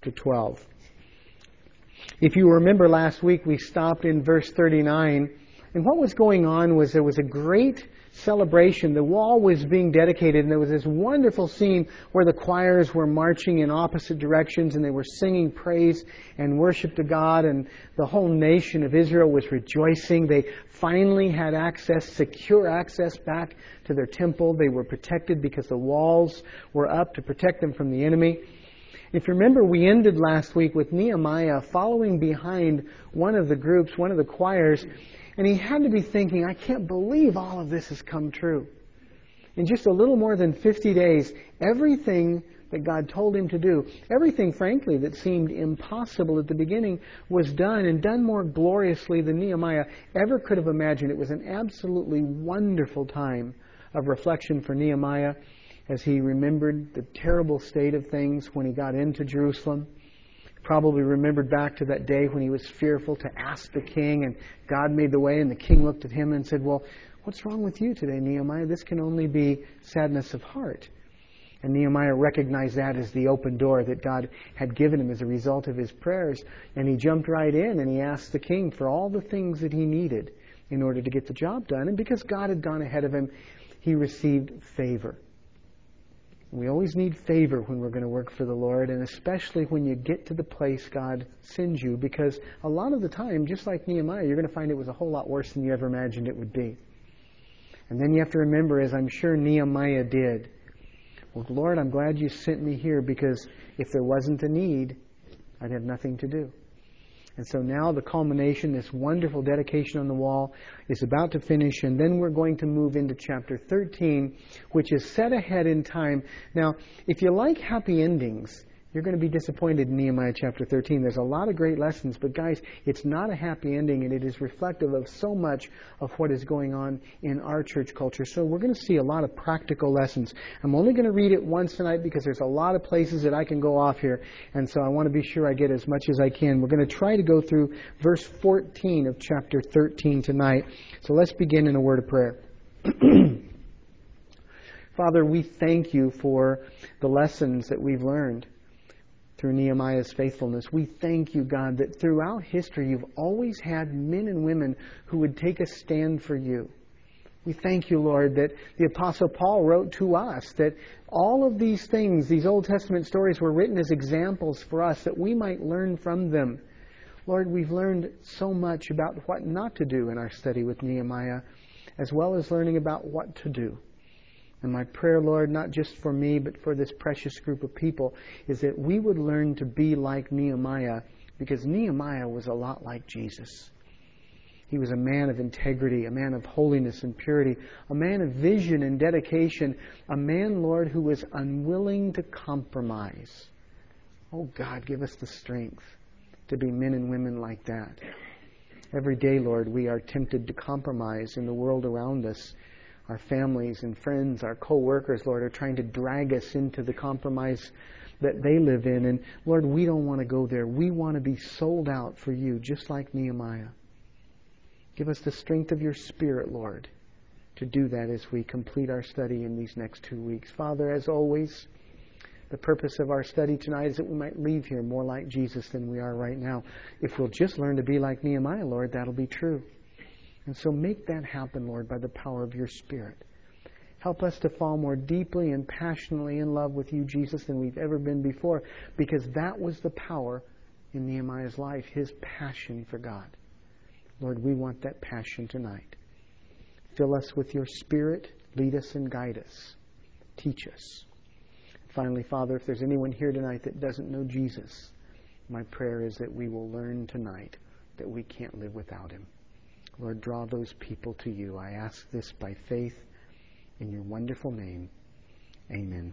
chapter 12. If you remember last week, we stopped in verse 39, and what was going on was there was a great celebration. The wall was being dedicated, and there was this wonderful scene where the choirs were marching in opposite directions, and they were singing praise and worship to God, and the whole nation of Israel was rejoicing. They finally had access, secure access back to their temple. They were protected because the walls were up to protect them from the enemy. If you remember, we ended last week with Nehemiah following behind one of the groups, one of the choirs, and he had to be thinking, I can't believe all of this has come true. In just a little more than 50 days, everything that God told him to do, everything, frankly, that seemed impossible at the beginning was done, and done more gloriously than Nehemiah ever could have imagined. It was an absolutely wonderful time of reflection for Nehemiah as he remembered the terrible state of things when he got into Jerusalem. Probably remembered back to that day when he was fearful to ask the king, and God made the way, and the king looked at him and said, well, what's wrong with you today, Nehemiah? This can only be sadness of heart. And Nehemiah recognized that as the open door that God had given him as a result of his prayers. And he jumped right in and he asked the king for all the things that he needed in order to get the job done. And because God had gone ahead of him, he received favor. We always need favor when we're going to work for the Lord, and especially when you get to the place God sends you, because a lot of the time, just like Nehemiah, you're going to find it was a whole lot worse than you ever imagined it would be. And then you have to remember, as I'm sure Nehemiah did, well, Lord, I'm glad you sent me here, because if there wasn't a need, I'd have nothing to do. And so now the culmination, this wonderful dedication on the wall, is about to finish, and then we're going to move into chapter 13, which is set ahead in time. Now, if you like happy endings, you're going to be disappointed in Nehemiah chapter 13. There's a lot of great lessons, but guys, it's not a happy ending, and it is reflective of so much of what is going on in our church culture. So we're going to see a lot of practical lessons. I'm only going to read it once tonight because there's a lot of places that I can go off here, and so I want to be sure I get as much as I can. We're going to try to go through verse 14 of chapter 13 tonight. So let's begin in a word of prayer. Father, we thank you for the lessons that we've learned through Nehemiah's faithfulness. We thank you, God, that throughout history you've always had men and women who would take a stand for you. We thank you, Lord, that the Apostle Paul wrote to us that all of these things, these Old Testament stories, were written as examples for us that we might learn from them. Lord, we've learned so much about what not to do in our study with Nehemiah, as well as learning about what to do. And my prayer, Lord, not just for me, but for this precious group of people, is that we would learn to be like Nehemiah, because Nehemiah was a lot like Jesus. He was a man of integrity, a man of holiness and purity, a man of vision and dedication, a man, Lord, who was unwilling to compromise. Oh, God, give us the strength to be men and women like that. Every day, Lord, we are tempted to compromise in the world around us. Our families and friends, our co-workers, Lord, are trying to drag us into the compromise that they live in. And Lord, we don't want to go there. We want to be sold out for you, just like Nehemiah. Give us the strength of your Spirit, Lord, to do that as we complete our study in these next 2 weeks. Father, as always, the purpose of our study tonight is that we might leave here more like Jesus than we are right now. If we'll just learn to be like Nehemiah, Lord, that'll be true. And so make that happen, Lord, by the power of your Spirit. Help us to fall more deeply and passionately in love with you, Jesus, than we've ever been before, because that was the power in Nehemiah's life, his passion for God. Lord, we want that passion tonight. Fill us with your Spirit. Lead us and guide us. Teach us. Finally, Father, if there's anyone here tonight that doesn't know Jesus, my prayer is that we will learn tonight that we can't live without him. Lord, draw those people to you. I ask this by faith in your wonderful name. Amen.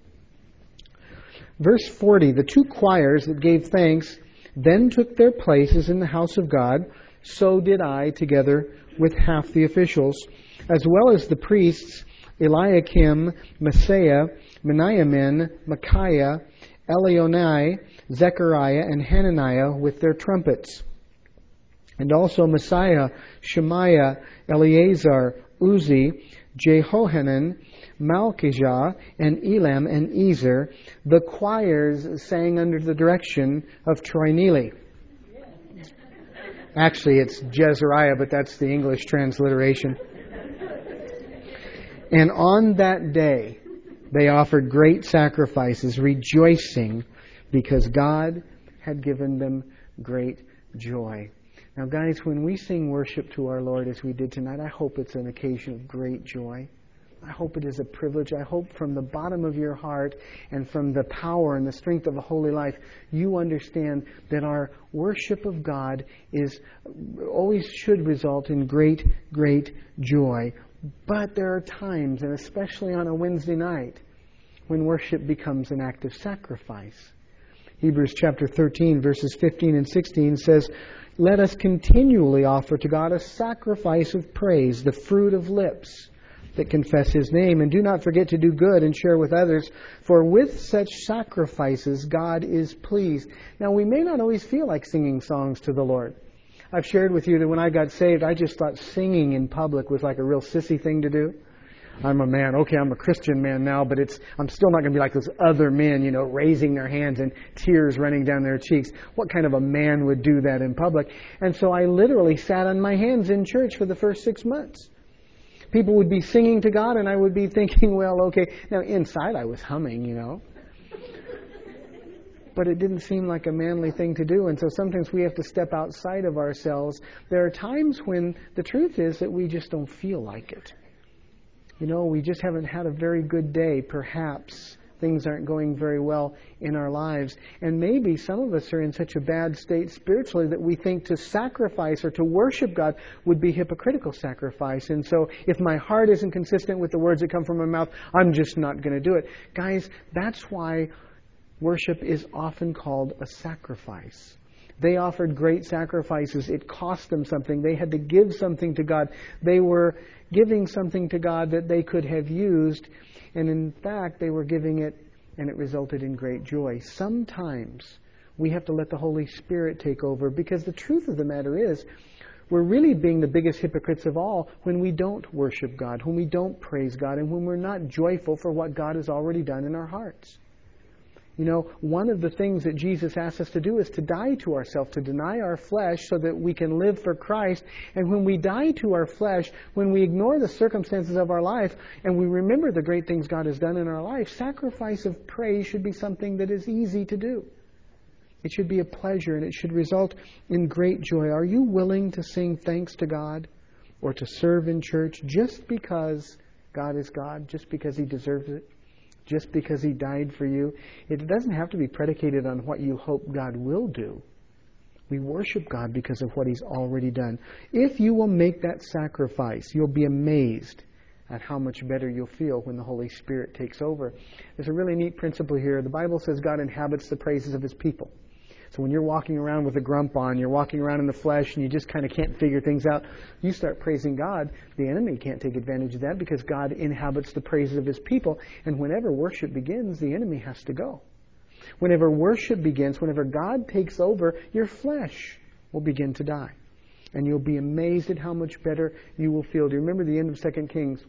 Verse 40, the two choirs that gave thanks then took their places in the house of God. So did I, together with half the officials, as well as the priests, Eliakim, Maaseiah, Meniamin, Micaiah, Elionai, Zechariah, and Hananiah with their trumpets. And also Messiah, Shemaiah, Eleazar, Uzi, Jehohanan, Malchijah, and Elam, and Ezer. The choirs sang under the direction of Troy Neely. Actually, it's Jezariah, but that's the English transliteration. And on that day, they offered great sacrifices, rejoicing because God had given them great joy. Now, guys, when we sing worship to our Lord as we did tonight, I hope it's an occasion of great joy. I hope it is a privilege. I hope from the bottom of your heart and from the power and the strength of a holy life, you understand that our worship of God always should result in great, great joy. But there are times, and especially on a Wednesday night, when worship becomes an act of sacrifice. Hebrews chapter 13, verses 15 and 16 says, "Let us continually offer to God a sacrifice of praise, the fruit of lips that confess His name. And do not forget to do good and share with others, for with such sacrifices God is pleased." Now, we may not always feel like singing songs to the Lord. I've shared with you that when I got saved, I just thought singing in public was like a real sissy thing to do. I'm a man. Okay, I'm a Christian man now, but I'm still not going to be like those other men, raising their hands and tears running down their cheeks. What kind of a man would do that in public? And so I literally sat on my hands in church for the first 6 months. People would be singing to God, and I would be thinking, well, okay. Now, inside I was humming, But it didn't seem like a manly thing to do. And so sometimes we have to step outside of ourselves. There are times when the truth is that we just don't feel like it. We just haven't had a very good day. Perhaps things aren't going very well in our lives. And maybe some of us are in such a bad state spiritually that we think to sacrifice or to worship God would be hypocritical sacrifice. And so if my heart isn't consistent with the words that come from my mouth, I'm just not going to do it. Guys, that's why worship is often called a sacrifice. They offered great sacrifices. It cost them something. They had to give something to God. They were giving something to God that they could have used. And in fact, they were giving it, and it resulted in great joy. Sometimes we have to let the Holy Spirit take over, because the truth of the matter is, we're really being the biggest hypocrites of all when we don't worship God, when we don't praise God, and when we're not joyful for what God has already done in our hearts. One of the things that Jesus asks us to do is to die to ourselves, to deny our flesh so that we can live for Christ. And when we die to our flesh, when we ignore the circumstances of our life and we remember the great things God has done in our life, sacrifice of praise should be something that is easy to do. It should be a pleasure, and it should result in great joy. Are you willing to sing thanks to God or to serve in church just because God is God, just because He deserves it? Just because He died for you? It doesn't have to be predicated on what you hope God will do. We worship God because of what He's already done. If you will make that sacrifice, you'll be amazed at how much better you'll feel when the Holy Spirit takes over. There's a really neat principle here. The Bible says God inhabits the praises of His people. So when you're walking around with a grump on, you're walking around in the flesh, and you just kind of can't figure things out, you start praising God. The enemy can't take advantage of that because God inhabits the praises of His people. And whenever worship begins, the enemy has to go. Whenever worship begins, whenever God takes over, your flesh will begin to die. And you'll be amazed at how much better you will feel. Do you remember the end of 2 Kings?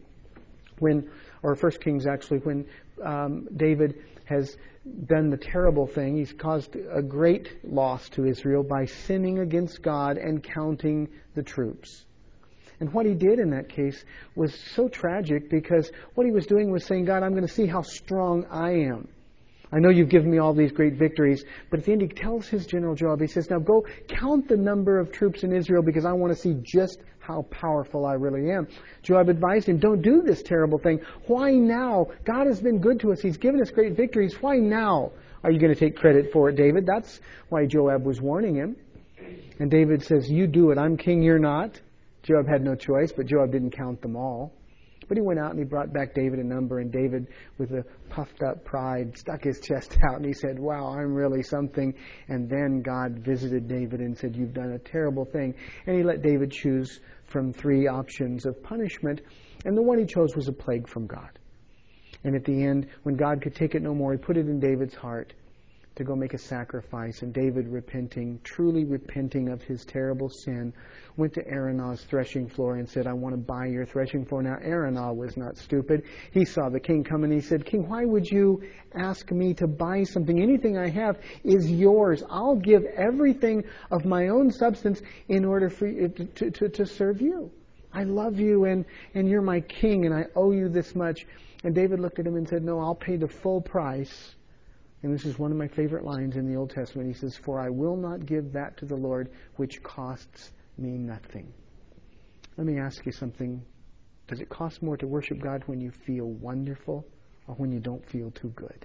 Or 1 Kings actually, when David has done the terrible thing. He's caused a great loss to Israel by sinning against God and counting the troops. And what he did in that case was so tragic, because what he was doing was saying, God, I'm going to see how strong I am. I know you've given me all these great victories, but at the end he tells his general Joab, he says, now go count the number of troops in Israel, because I want to see just how powerful I really am. Joab advised him, don't do this terrible thing. Why now? God has been good to us. He's given us great victories. Why now are you going to take credit for it, David? That's why Joab was warning him. And David says, you do it. I'm king, you're not. Joab had no choice, but Joab didn't count them all. But he went out and he brought back David a number, and David, with a puffed up pride, stuck his chest out and he said, wow, I'm really something. And then God visited David and said, you've done a terrible thing. And he let David choose from 3 options of punishment, and the one he chose was a plague from God. And at the end, when God could take it no more, he put it in David's heart to go make a sacrifice. And David, repenting, truly repenting of his terrible sin, went to Araunah's threshing floor and said, I want to buy your threshing floor. Now, Araunah was not stupid. He saw the king come and he said, King, why would you ask me to buy something? Anything I have is yours. I'll give everything of my own substance in order for you to serve you. I love you and you're my king and I owe you this much. And David looked at him and said, no, I'll pay the full price. And this is one of my favorite lines in the Old Testament. He says, for I will not give that to the Lord which costs me nothing. Let me ask you something. Does it cost more to worship God when you feel wonderful or when you don't feel too good?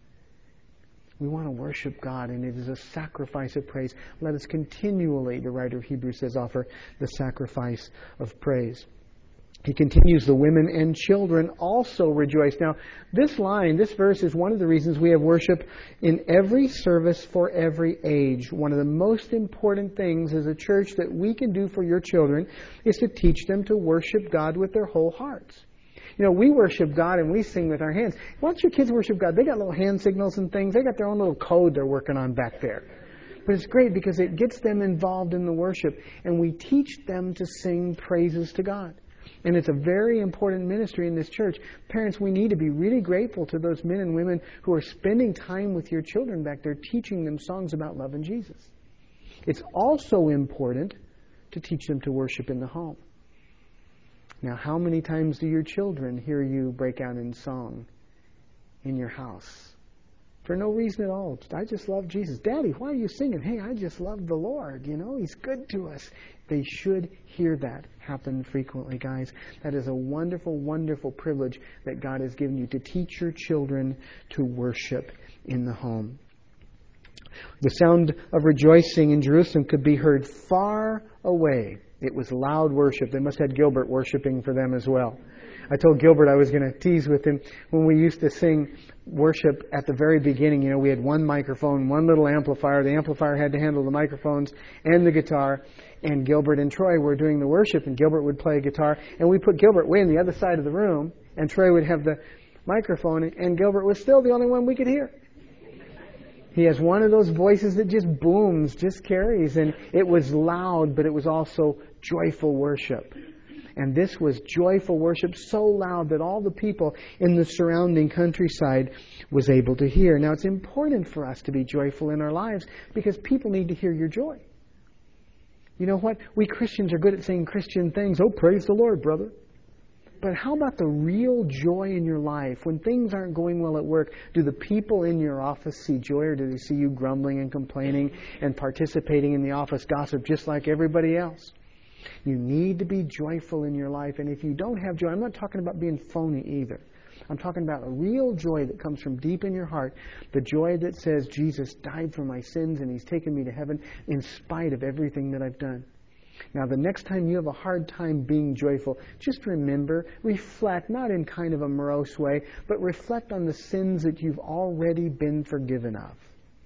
We want to worship God, and it is a sacrifice of praise. Let us continually, the writer of Hebrews says, offer the sacrifice of praise. He continues, the women and children also rejoice. Now, this verse is one of the reasons we have worship in every service for every age. One of the most important things as a church that we can do for your children is to teach them to worship God with their whole hearts. You know, we worship God and we sing with our hands. Why don't your kids worship God? They got little hand signals and things. They got their own little code they're working on back there. But it's great because it gets them involved in the worship, and we teach them to sing praises to God. And it's a very important ministry in this church. Parents, we need to be really grateful to those men and women who are spending time with your children back there, teaching them songs about love and Jesus. It's also important to teach them to worship in the home. Now, how many times do your children hear you break out in song in your house? For no reason at all. I just love Jesus. Daddy, why are you singing? Hey, I just love the Lord. You know, He's good to us. They should hear that happen frequently, guys. That is a wonderful, wonderful privilege that God has given you to teach your children to worship in the home. The sound of rejoicing in Jerusalem could be heard far away. It was loud worship. They must have had Gilbert worshiping for them as well. I told Gilbert I was going to tease with him when we used to sing worship at the very beginning. You know, we had one microphone, one little amplifier. The amplifier had to handle the microphones and the guitar. And Gilbert and Troy were doing the worship, and Gilbert would play guitar. And we put Gilbert way on the other side of the room, and Troy would have the microphone, and Gilbert was still the only one we could hear. He has one of those voices that just booms, just carries. And it was loud, but it was also joyful worship. And this was joyful worship so loud that all the people in the surrounding countryside was able to hear. Now, it's important for us to be joyful in our lives because people need to hear your joy. You know what? We Christians are good at saying Christian things. Oh, praise the Lord, brother. But how about the real joy in your life? When things aren't going well at work, do the people in your office see joy, or do they see you grumbling and complaining and participating in the office gossip just like everybody else? You need to be joyful in your life. And if you don't have joy, I'm not talking about being phony either. I'm talking about a real joy that comes from deep in your heart. The joy that says, Jesus died for my sins and He's taken me to heaven in spite of everything that I've done. Now, the next time you have a hard time being joyful, just remember, reflect, not in kind of a morose way, but reflect on the sins that you've already been forgiven of.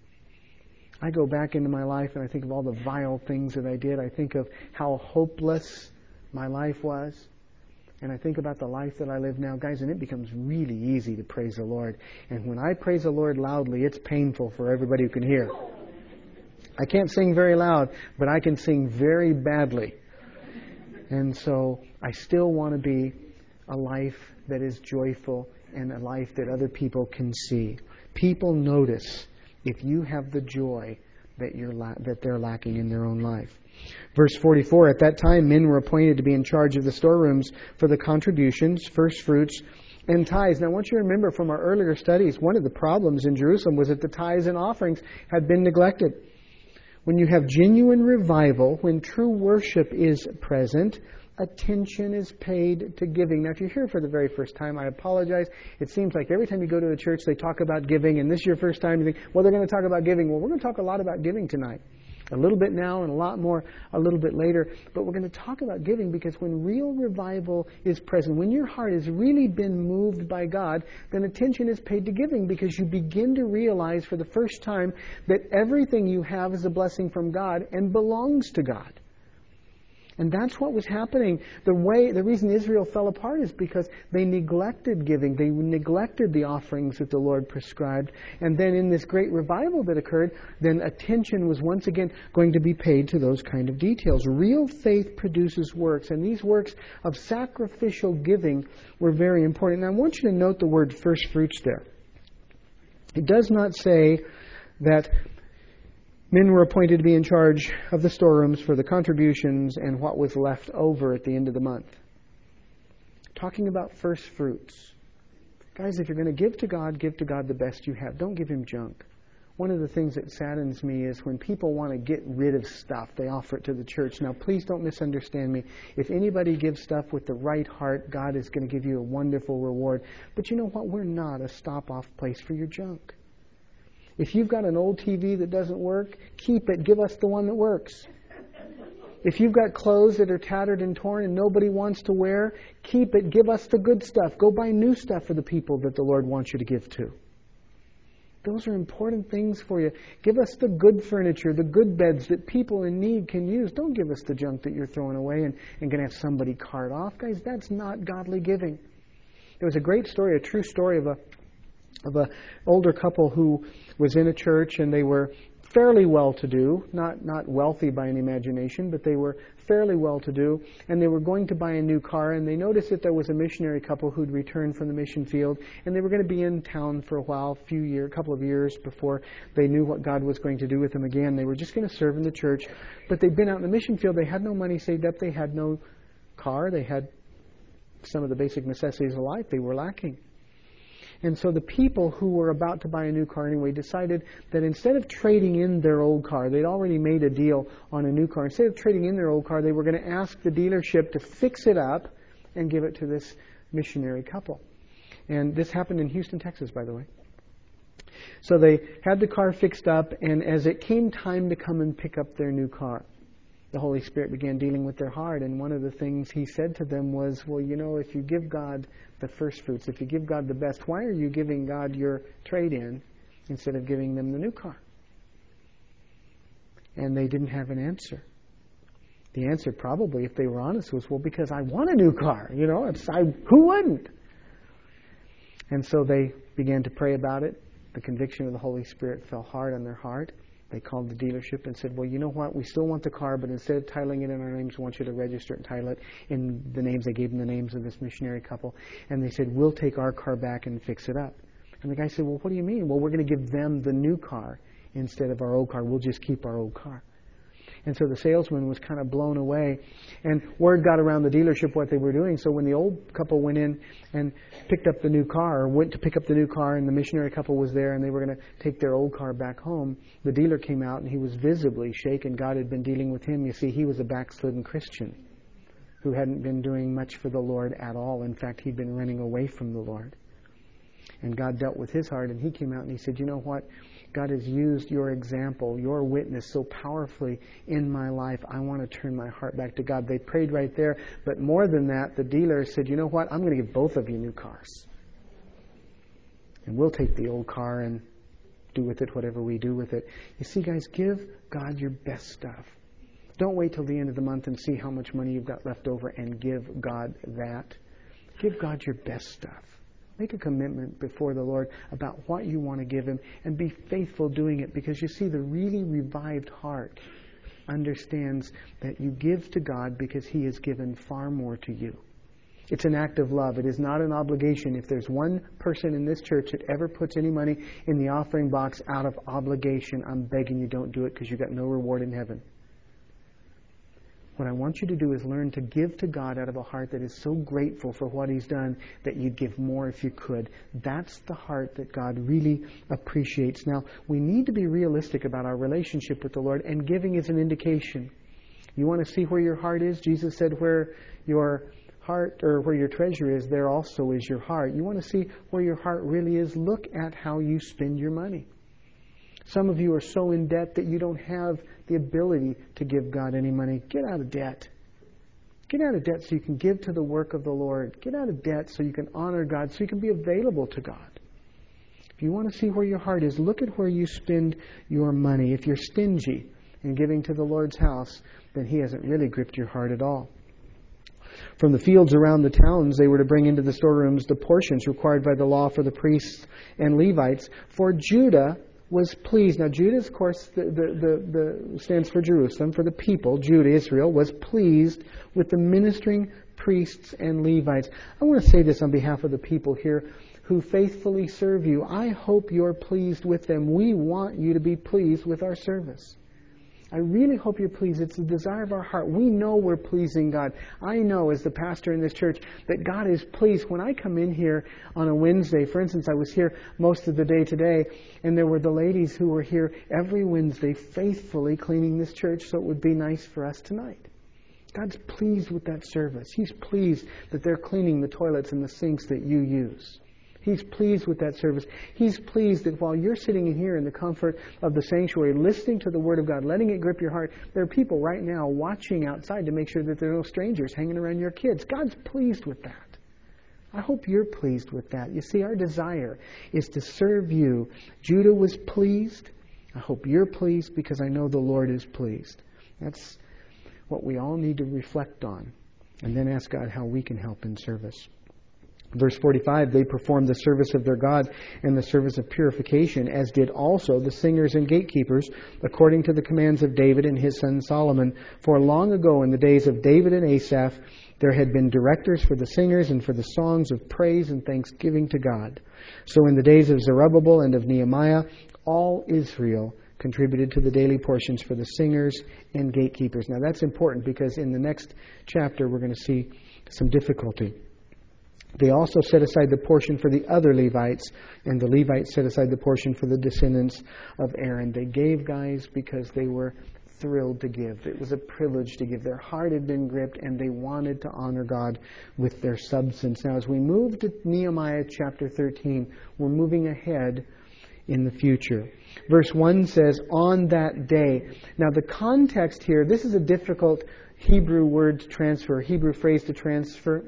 I go back into my life and I think of all the vile things that I did. I think of how hopeless my life was. And I think about the life that I live now, guys, and it becomes really easy to praise the Lord. And when I praise the Lord loudly, it's painful for everybody who can hear. I can't sing very loud, but I can sing very badly. And so I still want to be a life that is joyful and a life that other people can see. People notice if you have the joy that they're lacking in their own life. Verse 44, at that time men were appointed to be in charge of the storerooms for the contributions, first fruits, and tithes. Now I want you to remember from our earlier studies, one of the problems in Jerusalem was that the tithes and offerings had been neglected. When you have genuine revival, when true worship is present, attention is paid to giving. Now, if you're here for the very first time, I apologize. It seems like every time you go to a church, they talk about giving, and this is your first time, you think, well, they're going to talk about giving. Well, we're going to talk a lot about giving tonight. A little bit now and a lot more a little bit later. But we're going to talk about giving because when real revival is present, when your heart has really been moved by God, then attention is paid to giving because you begin to realize for the first time that everything you have is a blessing from God and belongs to God. And that's what was happening. The reason Israel fell apart is because they neglected giving. They neglected the offerings that the Lord prescribed. And then in this great revival that occurred, then attention was once again going to be paid to those kind of details. Real faith produces works, and these works of sacrificial giving were very important. And I want you to note the word first fruits there. It does not say that men were appointed to be in charge of the storerooms for the contributions and what was left over at the end of the month. Talking about first fruits. Guys, if you're going to give to God the best you have. Don't give Him junk. One of the things that saddens me is when people want to get rid of stuff, they offer it to the church. Now, please don't misunderstand me. If anybody gives stuff with the right heart, God is going to give you a wonderful reward. But you know what? We're not a stop-off place for your junk. If you've got an old TV that doesn't work, keep it. Give us the one that works. If you've got clothes that are tattered and torn and nobody wants to wear, keep it. Give us the good stuff. Go buy new stuff for the people that the Lord wants you to give to. Those are important things for you. Give us the good furniture, the good beds that people in need can use. Don't give us the junk that you're throwing away and going to have somebody cart off. Guys, that's not godly giving. There was a great story, a true story of a older couple who was in a church, and they were fairly well-to-do, not wealthy by any imagination, but they were fairly well-to-do, and they were going to buy a new car, and they noticed that there was a missionary couple who'd returned from the mission field, and they were going to be in town for a while, a couple of years before they knew what God was going to do with them again. They were just going to serve in the church, but they'd been out in the mission field. They had no money saved up. They had no car. They had some of the basic necessities of life they were lacking. And so the people who were about to buy a new car anyway decided that instead of trading in their old car, they'd already made a deal on a new car. Instead of trading in their old car, they were going to ask the dealership to fix it up and give it to this missionary couple. And this happened in Houston, Texas, by the way. So they had the car fixed up, and as it came time to come and pick up their new car, the Holy Spirit began dealing with their heart. And one of the things He said to them was, well, you know, if you give God the first fruits, if you give God the best, why are you giving God your trade-in instead of giving them the new car? And they didn't have an answer. The answer probably, if they were honest, was, well, because I want a new car. You know, who wouldn't? And so they began to pray about it. The conviction of the Holy Spirit fell hard on their heart. They called the dealership and said, well, you know what? We still want the car, but instead of titling it in our names, we want you to register it and title it in the names. They gave them the names of this missionary couple. And they said, we'll take our car back and fix it up. And the guy said, well, what do you mean? Well, we're going to give them the new car instead of our old car. We'll just keep our old car. And so the salesman was kind of blown away. And word got around the dealership what they were doing. So when the old couple went in and picked up the new car, or went to pick up the new car, and the missionary couple was there, and they were going to take their old car back home, the dealer came out, and he was visibly shaken. God had been dealing with him. You see, he was a backslidden Christian who hadn't been doing much for the Lord at all. In fact, he'd been running away from the Lord. And God dealt with his heart, and he came out and he said, you know what? God has used your example, your witness so powerfully in my life. I want to turn my heart back to God. They prayed right there. But more than that, the dealer said, you know what? I'm going to give both of you new cars. And we'll take the old car and do with it whatever we do with it. You see, guys, give God your best stuff. Don't wait till the end of the month and see how much money you've got left over and give God that. Give God your best stuff. Make a commitment before the Lord about what you want to give Him, and be faithful doing it, because you see, the really revived heart understands that you give to God because He has given far more to you. It's an act of love. It is not an obligation. If there's one person in this church that ever puts any money in the offering box out of obligation, I'm begging you, don't do it, because you've got no reward in heaven. What I want you to do is learn to give to God out of a heart that is so grateful for what He's done that you'd give more if you could. That's the heart that God really appreciates. Now, we need to be realistic about our relationship with the Lord, and giving is an indication. You want to see where your heart is? Jesus said, where your heart, or where your treasure is, there also is your heart. You want to see where your heart really is? Look at how you spend your money. Some of you are so in debt that you don't have the ability to give God any money. Get out of debt. Get out of debt so you can give to the work of the Lord. Get out of debt so you can honor God, so you can be available to God. If you want to see where your heart is, look at where you spend your money. If you're stingy in giving to the Lord's house, then He hasn't really gripped your heart at all. From the fields around the towns, they were to bring into the storerooms the portions required by the law for the priests and Levites. For Judah was pleased. Now, Judah, of course, stands for Jerusalem, for the people. Judah, Israel, was pleased with the ministering priests and Levites. I want to say this on behalf of the people here who faithfully serve you. I hope you're pleased with them. We want you to be pleased with our service. I really hope you're pleased. It's the desire of our heart. We know we're pleasing God. I know as the pastor in this church that God is pleased. When I come in here on a Wednesday, for instance, I was here most of the day today, and there were the ladies who were here every Wednesday faithfully cleaning this church, so it would be nice for us tonight. God's pleased with that service. He's pleased that they're cleaning the toilets and the sinks that you use. He's pleased with that service. He's pleased that while you're sitting in here in the comfort of the sanctuary, listening to the Word of God, letting it grip your heart, there are people right now watching outside to make sure that there are no strangers hanging around your kids. God's pleased with that. I hope you're pleased with that. You see, our desire is to serve you. Judah was pleased. I hope you're pleased because I know the Lord is pleased. That's what we all need to reflect on and then ask God how we can help in service. Verse 45, they performed the service of their God and the service of purification, as did also the singers and gatekeepers, according to the commands of David and his son Solomon. For long ago, in the days of David and Asaph, there had been directors for the singers and for the songs of praise and thanksgiving to God. So in the days of Zerubbabel and of Nehemiah, all Israel contributed to the daily portions for the singers and gatekeepers. Now that's important because in the next chapter we're going to see some difficulty. They also set aside the portion for the other Levites, and the Levites set aside the portion for the descendants of Aaron. They gave, guys, because they were thrilled to give. It was a privilege to give. Their heart had been gripped, and they wanted to honor God with their substance. Now, as we move to Nehemiah chapter 13, we're moving ahead in the future. Verse 1 says, on that day. Now, the context here, this is a difficult Hebrew word to transfer, Hebrew phrase to transfer.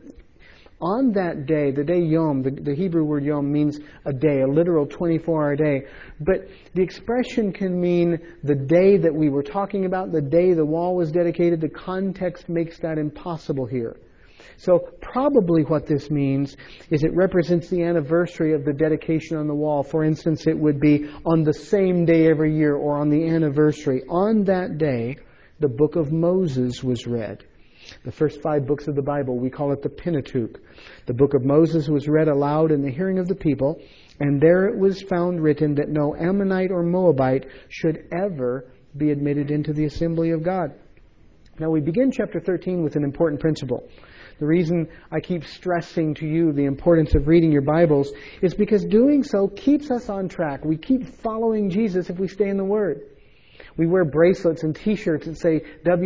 On that day, the day Yom, the Hebrew word Yom means a day, a literal 24-hour day. But the expression can mean the day that we were talking about, the day the wall was dedicated. The context makes that impossible here. So probably what this means is it represents the anniversary of the dedication on the wall. For instance, it would be on the same day every year or on the anniversary. On that day, the book of Moses was read. The first 5 books of the Bible, we call it the Pentateuch. The book of Moses was read aloud in the hearing of the people, and there it was found written that no Ammonite or Moabite should ever be admitted into the assembly of God. Now we begin chapter 13 with an important principle. The reason I keep stressing to you the importance of reading your Bibles is because doing so keeps us on track. We keep following Jesus if we stay in the Word. We wear bracelets and T-shirts that say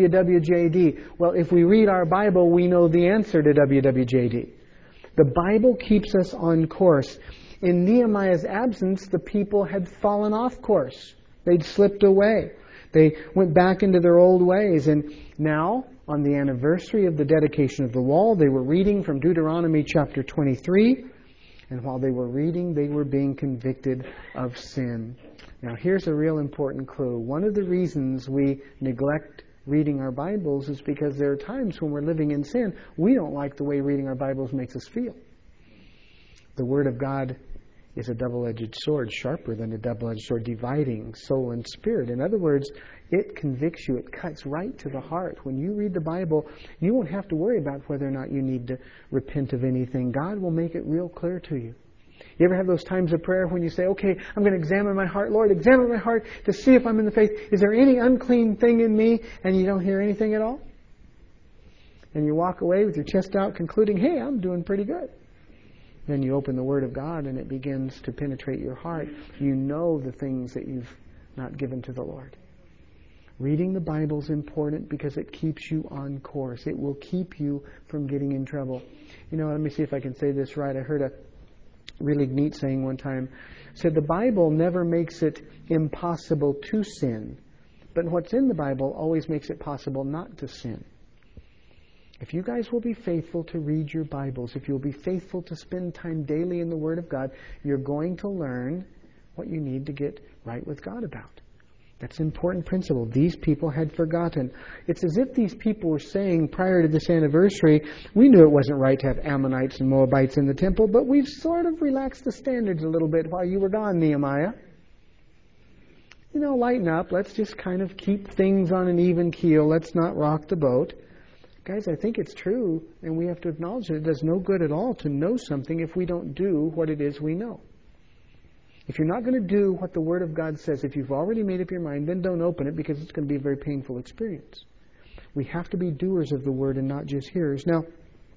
WWJD. Well, if we read our Bible, we know the answer to WWJD. The Bible keeps us on course. In Nehemiah's absence, the people had fallen off course. They'd slipped away. They went back into their old ways. And now, on the anniversary of the dedication of the wall, they were reading from Deuteronomy chapter 23. And while they were reading, they were being convicted of sin. Now, here's a real important clue. One of the reasons we neglect reading our Bibles is because there are times when we're living in sin, we don't like the way reading our Bibles makes us feel. The Word of God is a double-edged sword, sharper than a double-edged sword, dividing soul and spirit. In other words, it convicts you. It cuts right to the heart. When you read the Bible, you won't have to worry about whether or not you need to repent of anything. God will make it real clear to you. You ever have those times of prayer when you say, okay, I'm going to examine my heart. Lord, examine my heart to see if I'm in the faith. Is there any unclean thing in me? And you don't hear anything at all? And you walk away with your chest out concluding, hey, I'm doing pretty good. Then you open the Word of God and it begins to penetrate your heart. You know the things that you've not given to the Lord. Reading the Bible is important because it keeps you on course. It will keep you from getting in trouble. You know, let me see if I can say this right. I heard a really neat saying one time. It said the Bible never makes it impossible to sin, but what's in the Bible always makes it possible not to sin. If you guys will be faithful to read your Bibles, if you'll be faithful to spend time daily in the Word of God, you're going to learn what you need to get right with God about. That's an important principle. These people had forgotten. It's as if these people were saying prior to this anniversary, we knew it wasn't right to have Ammonites and Moabites in the temple, but we've sort of relaxed the standards a little bit while you were gone, Nehemiah. Lighten up. Let's just kind of keep things on an even keel. Let's not rock the boat. Guys, I think it's true, and we have to acknowledge that it does no good at all to know something if we don't do what it is we know. If you're not going to do what the Word of God says, if you've already made up your mind, then don't open it, because it's going to be a very painful experience. We have to be doers of the Word and not just hearers. Now,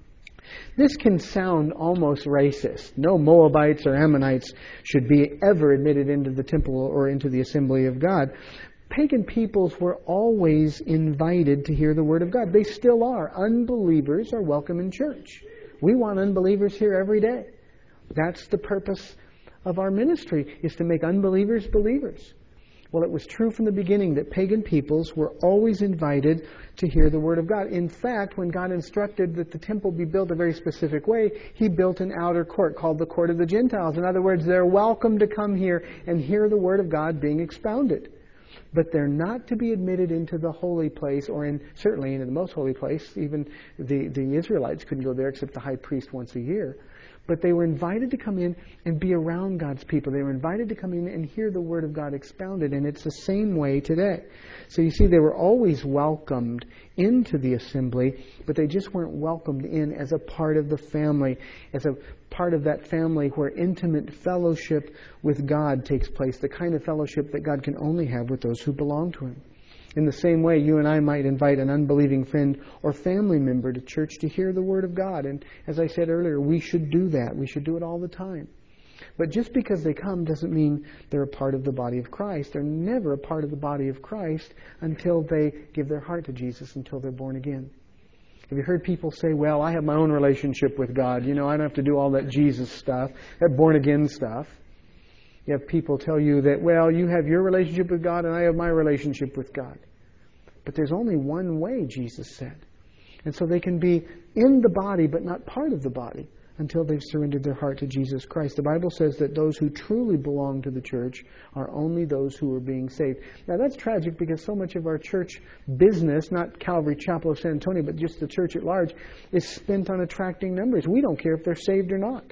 this can sound almost racist. No Moabites or Ammonites should be ever admitted into the temple or into the assembly of God. Pagan peoples were always invited to hear the Word of God. They still are. Unbelievers are welcome in church. We want unbelievers here every day. That's the purpose of our ministry, is to make unbelievers believers. Well, it was true from the beginning that pagan peoples were always invited to hear the Word of God. In fact, when God instructed that the temple be built a very specific way, He built an outer court called the Court of the Gentiles. In other words, they're welcome to come here and hear the Word of God being expounded. But they're not to be admitted into the holy place, or certainly into the most holy place. Even the Israelites couldn't go there except the high priest once a year. But they were invited to come in and be around God's people. They were invited to come in and hear the Word of God expounded. And it's the same way today. So you see, they were always welcomed into the assembly, but they just weren't welcomed in as a part of the family, as a part of that family where intimate fellowship with God takes place, the kind of fellowship that God can only have with those who belong to Him. In the same way, you and I might invite an unbelieving friend or family member to church to hear the Word of God. And as I said earlier, we should do that. We should do it all the time. But just because they come doesn't mean they're a part of the body of Christ. They're never a part of the body of Christ until they give their heart to Jesus, until they're born again. Have you heard people say, well, I have my own relationship with God. I don't have to do all that Jesus stuff, that born-again stuff. You have people tell you that, well, you have your relationship with God and I have my relationship with God. But there's only one way, Jesus said. And so they can be in the body but not part of the body until they've surrendered their heart to Jesus Christ. The Bible says that those who truly belong to the church are only those who are being saved. Now that's tragic, because so much of our church business, not Calvary Chapel of San Antonio, but just the church at large, is spent on attracting numbers. We don't care if they're saved or not.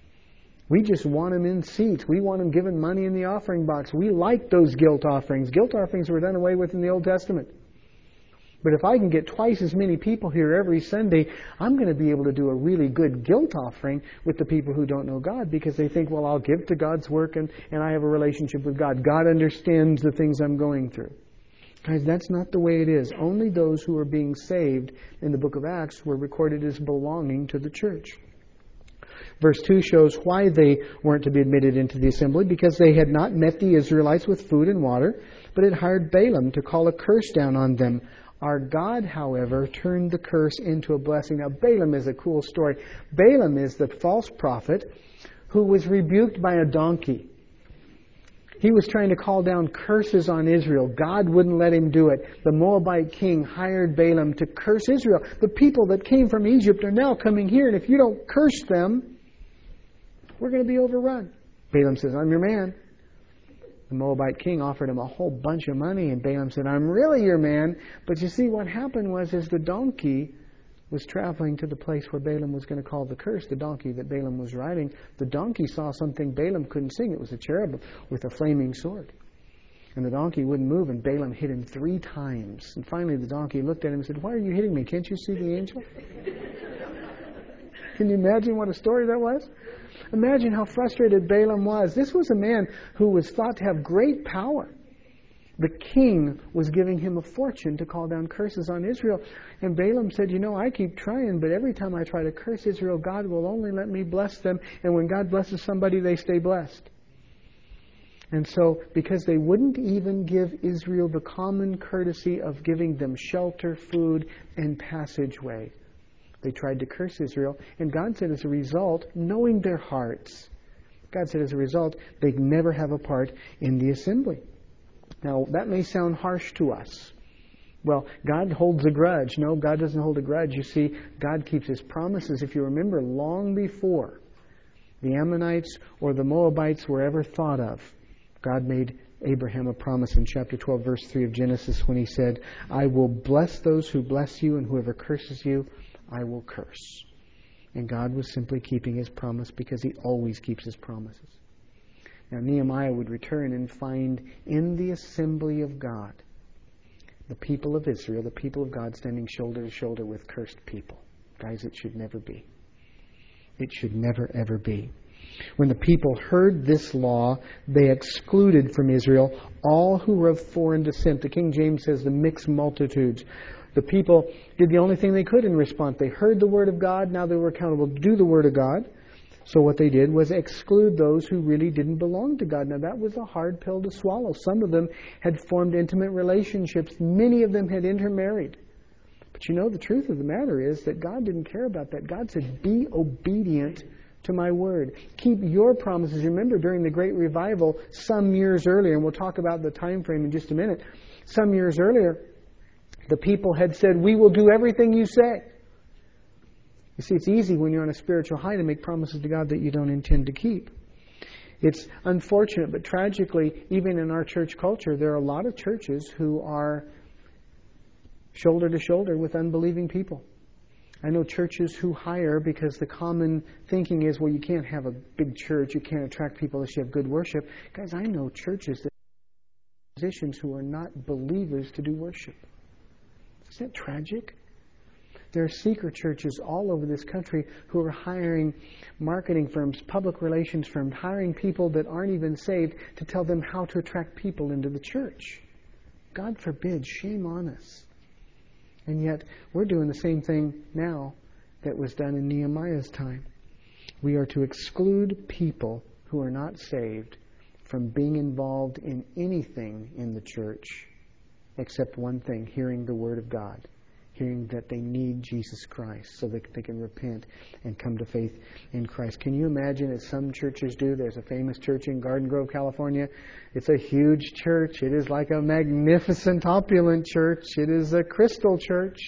We just want them in seats. We want them given money in the offering box. We like those guilt offerings. Guilt offerings were done away with in the Old Testament. But if I can get twice as many people here every Sunday, I'm going to be able to do a really good guilt offering with the people who don't know God, because they think, well, I'll give to God's work and I have a relationship with God. God understands the things I'm going through. Guys, that's not the way it is. Only those who are being saved in the book of Acts were recorded as belonging to the church. Verse 2 shows why they weren't to be admitted into the assembly, because they had not met the Israelites with food and water, but had hired Balaam to call a curse down on them. Our God, however, turned the curse into a blessing. Now, Balaam is a cool story. Balaam is the false prophet who was rebuked by a donkey. He was trying to call down curses on Israel. God wouldn't let him do it. The Moabite king hired Balaam to curse Israel. The people that came from Egypt are now coming here, and if you don't curse them, we're going to be overrun. Balaam says, I'm your man. The Moabite king offered him a whole bunch of money, and Balaam said, I'm really your man. But you see, what happened was, as the donkey was traveling to the place where Balaam was going to call the curse, the donkey that Balaam was riding, the donkey saw something Balaam couldn't see. It was a cherub with a flaming sword. And the donkey wouldn't move, and Balaam hit him 3 times. And finally the donkey looked at him and said, why are you hitting me? Can't you see the angel? Can you imagine what a story that was? Imagine how frustrated Balaam was. This was a man who was thought to have great power. The king was giving him a fortune to call down curses on Israel. And Balaam said, I keep trying, but every time I try to curse Israel, God will only let me bless them. And when God blesses somebody, they stay blessed. And so, because they wouldn't even give Israel the common courtesy of giving them shelter, food, and passageway, they tried to curse Israel. And God said, as a result, knowing their hearts, God said, as a result, they'd never have a part in the assembly. Now, that may sound harsh to us. Well, God holds a grudge. No, God doesn't hold a grudge. You see, God keeps His promises. If you remember, long before the Ammonites or the Moabites were ever thought of, God made Abraham a promise in chapter 12, verse 3 of Genesis when he said, I will bless those who bless you, and whoever curses you, I will curse. And God was simply keeping His promise because He always keeps His promises. Now Nehemiah would return and find in the assembly of God the people of Israel, the people of God, standing shoulder to shoulder with cursed people. Guys, it should never be. It should never, ever be. When the people heard this law, they excluded from Israel all who were of foreign descent. The King James says the mixed multitudes. The people did the only thing they could in response. They heard the Word of God. Now they were accountable to do the Word of God. So what they did was exclude those who really didn't belong to God. Now that was a hard pill to swallow. Some of them had formed intimate relationships. Many of them had intermarried. But you know, the truth of the matter is that God didn't care about that. God said, be obedient to my word. Keep your promises. Remember, during the Great Revival, some years earlier, and we'll talk about the time frame in just a minute, some years earlier, the people had said, we will do everything you say. You see, it's easy when you're on a spiritual high to make promises to God that you don't intend to keep. It's unfortunate, but tragically, even in our church culture, there are a lot of churches who are shoulder to shoulder with unbelieving people. I know churches who hire because the common thinking is, well, you can't have a big church, you can't attract people unless you have good worship. Guys, I know churches that have musicians who are not believers to do worship. Isn't that tragic? There are seeker churches all over this country who are hiring marketing firms, public relations firms, hiring people that aren't even saved to tell them how to attract people into the church. God forbid, shame on us. And yet, we're doing the same thing now that was done in Nehemiah's time. We are to exclude people who are not saved from being involved in anything in the church except one thing, hearing the Word of God. Hearing that they need Jesus Christ so that they can repent and come to faith in Christ. Can you imagine, as some churches do? There's a famous church in Garden Grove, California. It's a huge church. It is like a magnificent, opulent church. It is a crystal church.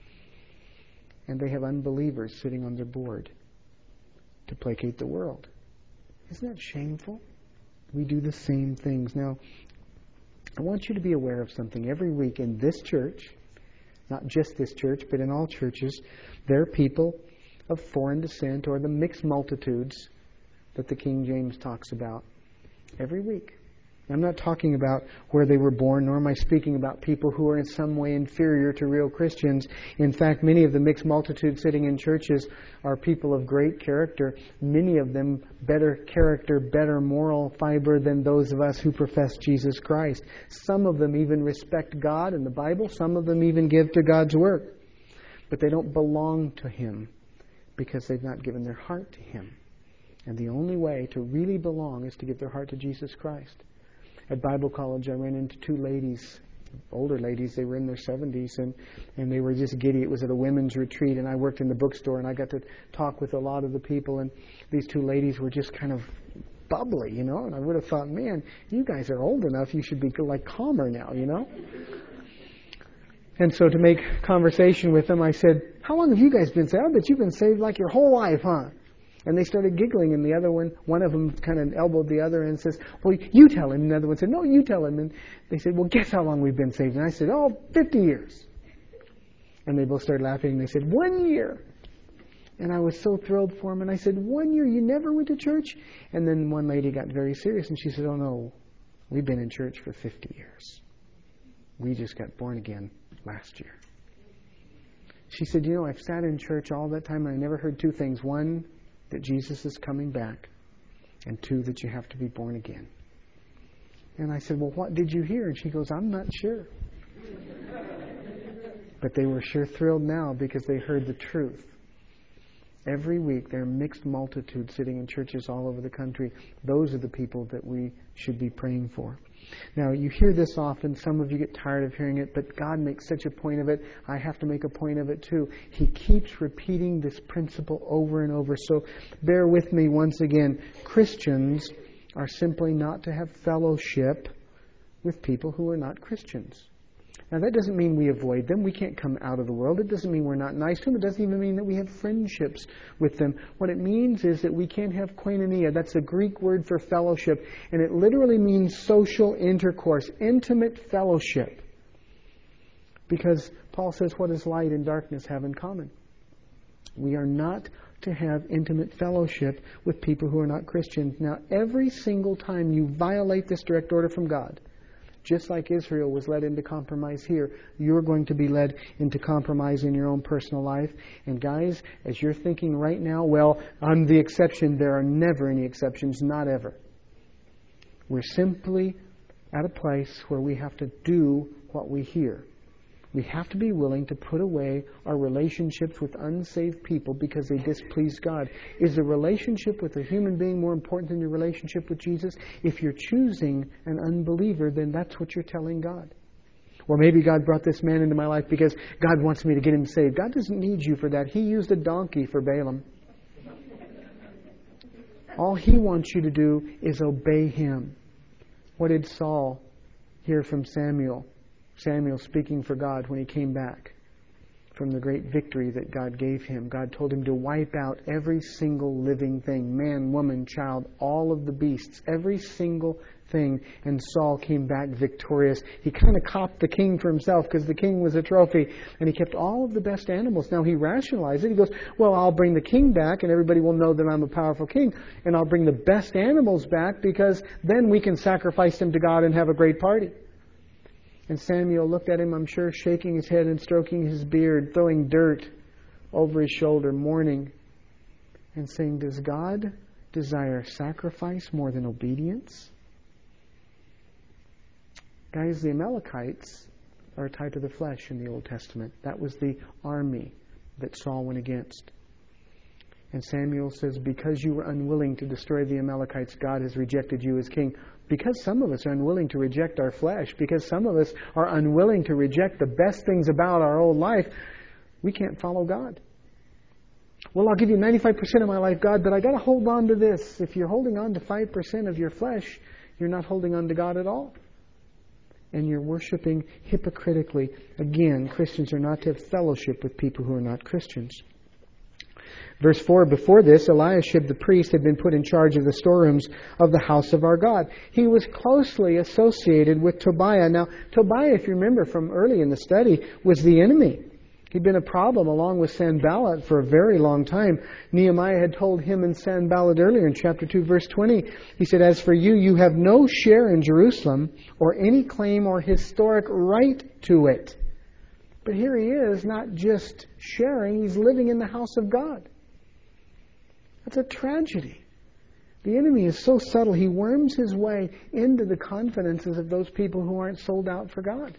And they have unbelievers sitting on their board to placate the world. Isn't that shameful? We do the same things. Now, I want you to be aware of something. Every week in this church, not just this church, but in all churches, there are people of foreign descent or the mixed multitudes that the King James talks about every week. I'm not talking about where they were born, nor am I speaking about people who are in some way inferior to real Christians. In fact, many of the mixed multitudes sitting in churches are people of great character, many of them better character, better moral fiber than those of us who profess Jesus Christ. Some of them even respect God and the Bible. Some of them even give to God's work. But they don't belong to Him because they've not given their heart to Him. And the only way to really belong is to give their heart to Jesus Christ. At Bible college, I ran into two ladies, older ladies. They were in their 70s, and they were just giddy. It was at a women's retreat, and I worked in the bookstore, and I got to talk with a lot of the people, and these two ladies were just kind of bubbly, you know, and I would have thought, man, you guys are old enough, you should be like calmer now, you know. And so to make conversation with them, I said, how long have you guys been saved? I bet you've been saved like your whole life, huh? And they started giggling, and the other one of them kind of elbowed the other and says, well, you tell him. And the other one said, no, you tell him. And they said, well, guess how long we've been saved? And I said, 50 years. And they both started laughing, and they said, 1 year. And I was so thrilled for them. And I said, 1 year? You never went to church? And then one lady got very serious, and she said, oh, no, we've been in church for 50 years. We just got born again last year. She said, you know, I've sat in church all that time, and I never heard two things. One, that Jesus is coming back, and two, that you have to be born again. And I said, well, what did you hear? And she goes, I'm not sure. But they were sure thrilled now because they heard the truth. Every week there are mixed multitudes sitting in churches all over the country. Those are the people that we should be praying for. Now, you hear this often. Some of you get tired of hearing it, but God makes such a point of it. I have to make a point of it too. He keeps repeating this principle over and over. So bear with me once again. Christians are simply not to have fellowship with people who are not Christians. Now, that doesn't mean we avoid them. We can't come out of the world. It doesn't mean we're not nice to them. It doesn't even mean that we have friendships with them. What it means is that we can't have koinonia. That's the Greek word for fellowship. And it literally means social intercourse, intimate fellowship. Because Paul says, what does light and darkness have in common? We are not to have intimate fellowship with people who are not Christians. Now, every single time you violate this direct order from God, just like Israel was led into compromise here, you're going to be led into compromise in your own personal life. And guys, as you're thinking right now, well, I'm the exception. There are never any exceptions, not ever. We're simply at a place where we have to do what we hear. We have to be willing to put away our relationships with unsaved people because they displease God. Is a relationship with a human being more important than your relationship with Jesus? If you're choosing an unbeliever, then that's what you're telling God. Or maybe God brought this man into my life because God wants me to get him saved. God doesn't need you for that. He used a donkey for Balaam. All He wants you to do is obey Him. What did Saul hear from Samuel? Samuel speaking for God when he came back from the great victory that God gave him. God told him to wipe out every single living thing, man, woman, child, all of the beasts, every single thing. And Saul came back victorious. He kind of copped the king for himself because the king was a trophy, and he kept all of the best animals. Now he rationalized it. He goes, well, I'll bring the king back and everybody will know that I'm a powerful king, and I'll bring the best animals back because then we can sacrifice them to God and have a great party. And Samuel looked at him, I'm sure, shaking his head and stroking his beard, throwing dirt over his shoulder, mourning, and saying, does God desire sacrifice more than obedience? Guys, the Amalekites are a type of the flesh in the Old Testament. That was the army that Saul went against. And Samuel says, because you were unwilling to destroy the Amalekites, God has rejected you as king. Because some of us are unwilling to reject our flesh, because some of us are unwilling to reject the best things about our old life, we can't follow God. Well, I'll give you 95% of my life, God, but I got to hold on to this. If you're holding on to 5% of your flesh, you're not holding on to God at all. And you're worshiping hypocritically. Again, Christians are not to have fellowship with people who are not Christians. Verse 4, before this, Eliashib the priest had been put in charge of the storerooms of the house of our God. He was closely associated with Tobiah. Now, Tobiah, if you remember from early in the study, was the enemy. He'd been a problem along with Sanballat for a very long time. Nehemiah had told him and Sanballat earlier in chapter 2, verse 20. He said, as for you, you have no share in Jerusalem or any claim or historic right to it. But here he is, not just sharing, he's living in the house of God. That's a tragedy. The enemy is so subtle, he worms his way into the confidences of those people who aren't sold out for God.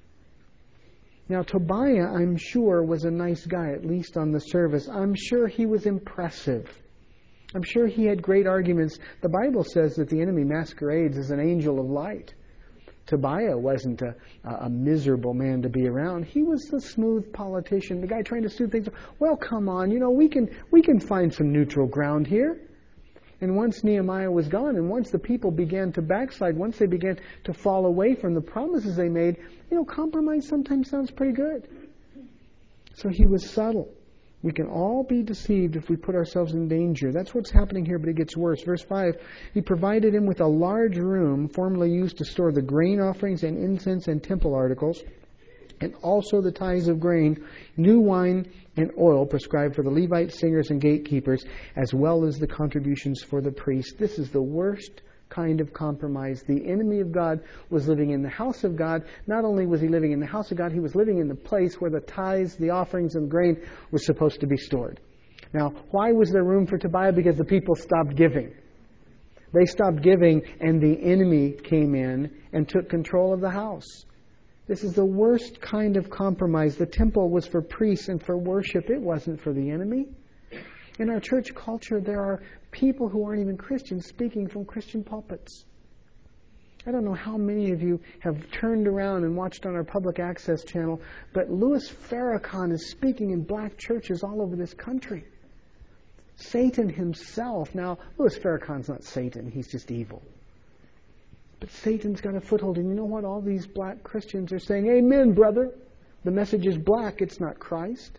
Now, Tobiah, I'm sure, was a nice guy, at least on the surface. I'm sure he was impressive. I'm sure he had great arguments. The Bible says that the enemy masquerades as an angel of light. Tobiah wasn't a miserable man to be around. He was the smooth politician, the guy trying to smooth things. Well, come on, we can find some neutral ground here. And once Nehemiah was gone, and once the people began to backslide, once they began to fall away from the promises they made, compromise sometimes sounds pretty good. So he was subtle. We can all be deceived if we put ourselves in danger. That's what's happening here, but it gets worse. Verse 5, he provided him with a large room formerly used to store the grain offerings and incense and temple articles, and also the tithes of grain, new wine, and oil prescribed for the Levites, singers, and gatekeepers, as well as the contributions for the priests. This is the worst kind of compromise. The enemy of God was living in the house of God. Not only was he living in the house of God, he was living in the place where the tithes, the offerings, and grain were supposed to be stored. Now, why was there room for Tobiah? Because the people stopped giving. They stopped giving, and the enemy came in and took control of the house. This is the worst kind of compromise. The temple was for priests and for worship. It wasn't for the enemy. In our church culture, there are people who aren't even Christians speaking from Christian pulpits. I don't know how many of you have turned around and watched on our public access channel, but Louis Farrakhan is speaking in black churches all over this country. Satan himself. Now, Louis Farrakhan's not Satan. He's just evil. But Satan's got a foothold. And you know what? All these black Christians are saying, amen, brother. The message is black. It's not Christ.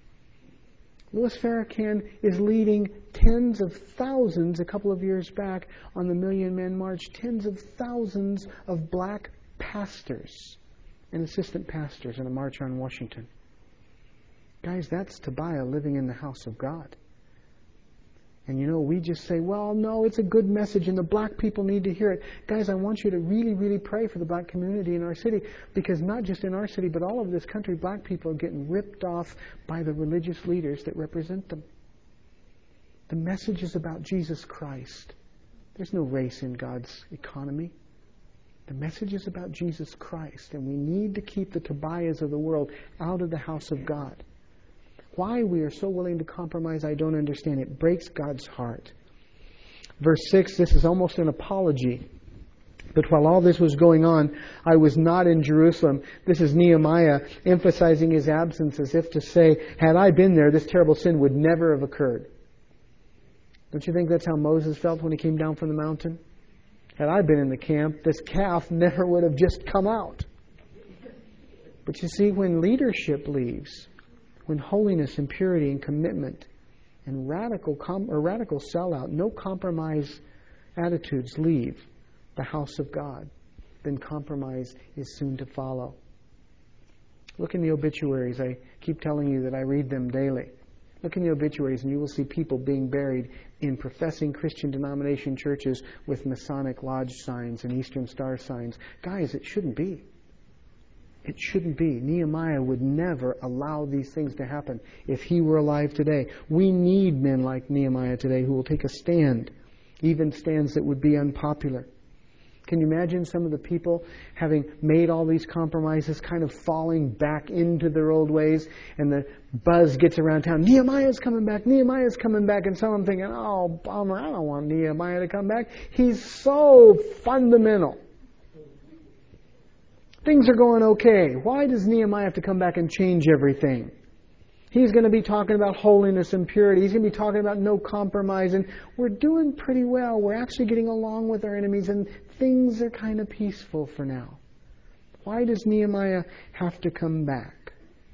Louis Farrakhan is leading tens of thousands, a couple of years back, on the Million Man March, tens of thousands of black pastors and assistant pastors in a march on Washington. Guys, that's Tobiah living in the house of God. And you know, we just say, well, no, it's a good message and the black people need to hear it. Guys, I want you to really, really pray for the black community in our city, because not just in our city, but all over this country, black people are getting ripped off by the religious leaders that represent them. The message is about Jesus Christ. There's no race in God's economy. The message is about Jesus Christ, and we need to keep the Tobiahs of the world out of the house of God. Why we are so willing to compromise, I don't understand. It breaks God's heart. Verse 6, this is almost an apology. But while all this was going on, I was not in Jerusalem. This is Nehemiah emphasizing his absence as if to say, had I been there, this terrible sin would never have occurred. Don't you think that's how Moses felt when he came down from the mountain? Had I been in the camp, this calf never would have just come out. But you see, when leadership leaves, when holiness and purity and commitment and radical sellout, no compromise attitudes leave the house of God, then compromise is soon to follow. Look in the obituaries. I keep telling you that I read them daily. Look in the obituaries and you will see people being buried in professing Christian denomination churches with Masonic Lodge signs and Eastern Star signs. Guys, it shouldn't be. It shouldn't be. Nehemiah would never allow these things to happen if he were alive today. We need men like Nehemiah today who will take a stand, even stands that would be unpopular. Can you imagine some of the people having made all these compromises kind of falling back into their old ways, and the buzz gets around town, Nehemiah's coming back, Nehemiah's coming back, and someone thinking, oh, bummer, I don't want Nehemiah to come back. He's so fundamental. Things are going okay. Why does Nehemiah have to come back and change everything? He's going to be talking about holiness and purity. He's going to be talking about no compromise. And we're doing pretty well. We're actually getting along with our enemies, and things are kind of peaceful for now. Why does Nehemiah have to come back?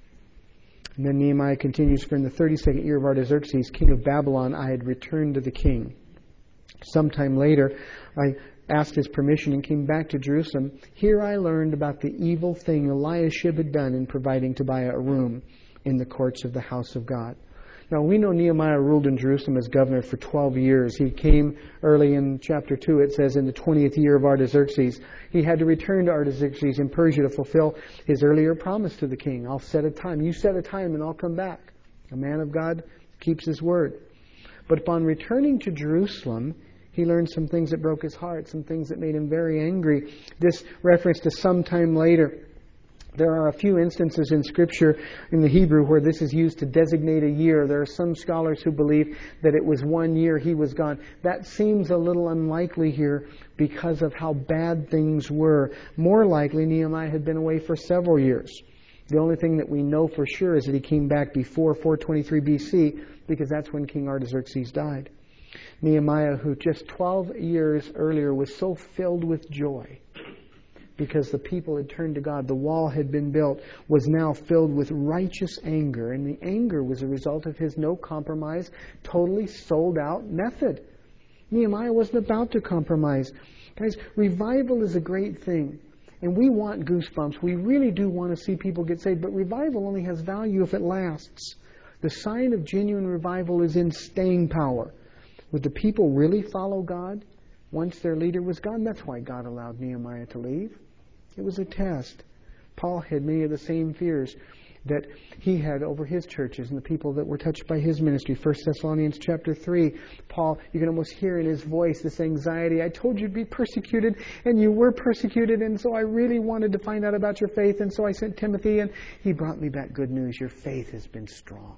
And then Nehemiah continues, for in the 32nd year of Artaxerxes, king of Babylon, I had returned to the king. Sometime later, I asked his permission and came back to Jerusalem. Here I learned about the evil thing Eliashib had done in providing Tobiah a room in the courts of the house of God. Now, we know Nehemiah ruled in Jerusalem as governor for 12 years. He came early in chapter 2, it says, in the 20th year of Artaxerxes. He had to return to Artaxerxes in Persia to fulfill his earlier promise to the king. I'll set a time. You set a time and I'll come back. A man of God keeps his word. But upon returning to Jerusalem, he learned some things that broke his heart, some things that made him very angry. This reference to sometime later. There are a few instances in Scripture in the Hebrew where this is used to designate a year. There are some scholars who believe that it was 1 year he was gone. That seems a little unlikely here because of how bad things were. More likely, Nehemiah had been away for several years. The only thing that we know for sure is that he came back before 423 BC, because that's when King Artaxerxes died. Nehemiah, who just 12 years earlier was so filled with joy because the people had turned to God, the wall had been built, was now filled with righteous anger. And the anger was a result of his no compromise, totally sold out method. Nehemiah wasn't about to compromise. Guys, revival is a great thing. And we want goosebumps. We really do want to see people get saved. But revival only has value if it lasts. The sign of genuine revival is in staying power. Would the people really follow God once their leader was gone? That's why God allowed Nehemiah to leave. It was a test. Paul had many of the same fears that he had over his churches and the people that were touched by his ministry. 1 Thessalonians chapter 3, Paul, you can almost hear in his voice this anxiety. I told you to be persecuted, and you were persecuted, and so I really wanted to find out about your faith, and so I sent Timothy, and he brought me back good news. Your faith has been strong.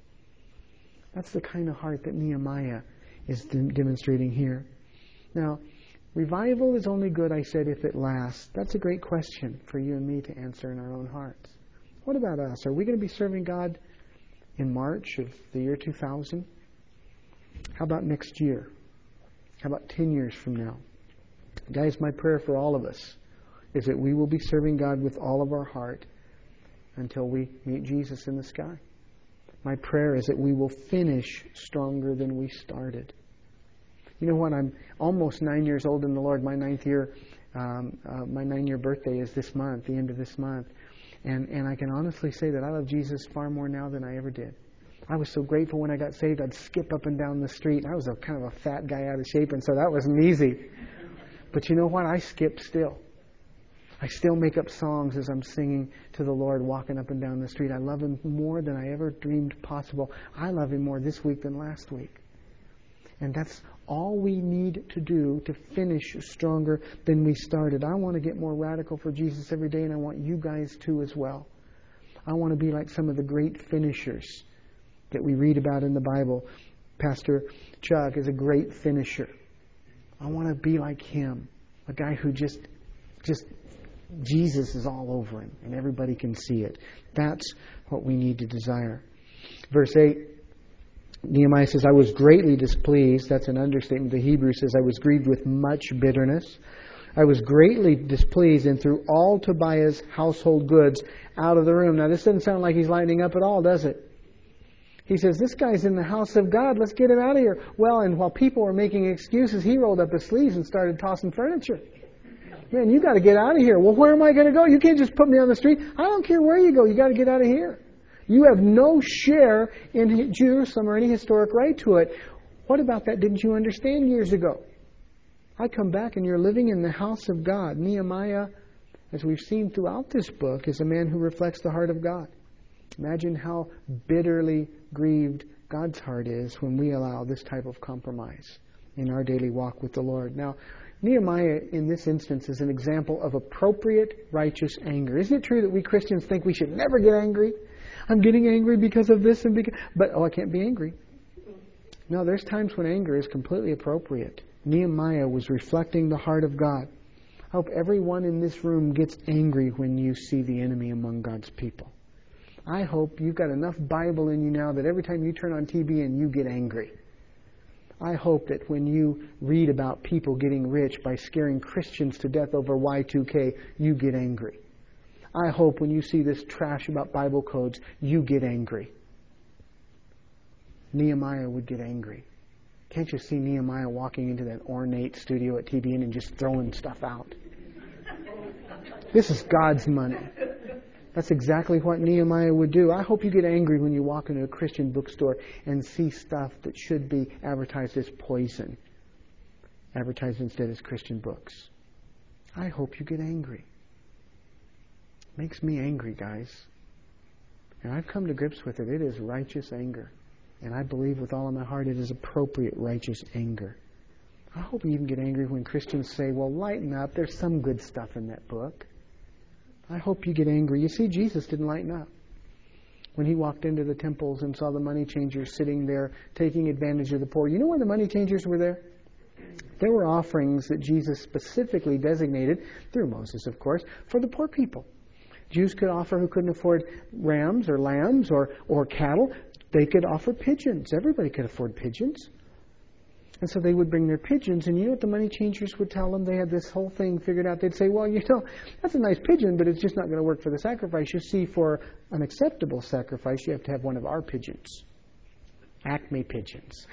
That's the kind of heart that Nehemiah is demonstrating here. Now, revival is only good, I said, if it lasts. That's a great question for you and me to answer in our own hearts. What about us? Are we going to be serving God in March of the year 2000? How about next year? How about 10 years from now? Guys, my prayer for all of us is that we will be serving God with all of our heart until we meet Jesus in the sky. My prayer is that we will finish stronger than we started. You know what? I'm almost 9 years old in the Lord. My 9-year birthday is this month, the end of this month. And I can honestly say that I love Jesus far more now than I ever did. I was so grateful when I got saved. I'd skip up and down the street. I was a kind of a fat guy out of shape, and so that wasn't easy. But you know what? I skip still. I still make up songs as I'm singing to the Lord, walking up and down the street. I love Him more than I ever dreamed possible. I love Him more this week than last week. And that's all we need to do to finish stronger than we started. I want to get more radical for Jesus every day, and I want you guys to as well. I want to be like some of the great finishers that we read about in the Bible. Pastor Chuck is a great finisher. I want to be like him, a guy who just Jesus is all over him, and everybody can see it. That's what we need to desire. Verse 8, Nehemiah says, I was greatly displeased. That's an understatement. The Hebrew says, I was grieved with much bitterness. I was greatly displeased and threw all Tobiah's household goods out of the room. Now, this doesn't sound like he's lightening up at all, does it? He says, this guy's in the house of God. Let's get him out of here. Well, and while people were making excuses, he rolled up his sleeves and started tossing furniture. Man, you got to get out of here. Well, where am I going to go? You can't just put me on the street. I don't care where you go. You got to get out of here. You have no share in Jerusalem or any historic right to it. What about that didn't you understand years ago? I come back and you're living in the house of God. Nehemiah, as we've seen throughout this book, is a man who reflects the heart of God. Imagine how bitterly grieved God's heart is when we allow this type of compromise in our daily walk with the Lord. Now, Nehemiah, in this instance, is an example of appropriate righteous anger. Isn't it true that we Christians think we should never get angry? I'm getting angry because of this and because... But, I can't be angry. No, there's times when anger is completely appropriate. Nehemiah was reflecting the heart of God. I hope everyone in this room gets angry when you see the enemy among God's people. I hope you've got enough Bible in you now that every time you turn on TV and you get angry. I hope that when you read about people getting rich by scaring Christians to death over Y2K, you get angry. I hope when you see this trash about Bible codes, you get angry. Nehemiah would get angry. Can't you see Nehemiah walking into that ornate studio at TBN and just throwing stuff out? This is God's money. That's exactly what Nehemiah would do. I hope you get angry when you walk into a Christian bookstore and see stuff that should be advertised as poison, advertised instead as Christian books. I hope you get angry. Makes me angry, guys. And I've come to grips with it. It is righteous anger. And I believe with all of my heart it is appropriate righteous anger. I hope you even get angry when Christians say, well, lighten up. There's some good stuff in that book. I hope you get angry. You see, Jesus didn't lighten up. When He walked into the temples and saw the money changers sitting there taking advantage of the poor. You know why the money changers were there? There were offerings that Jesus specifically designated, through Moses of course, for the poor people. Jews could offer who couldn't afford rams or lambs or cattle. They could offer pigeons. Everybody could afford pigeons. And so they would bring their pigeons, and you know what the money changers would tell them? They had this whole thing figured out. They'd say, well, you know, that's a nice pigeon, but it's just not going to work for the sacrifice. You see, for an acceptable sacrifice, you have to have one of our pigeons. Acme pigeons.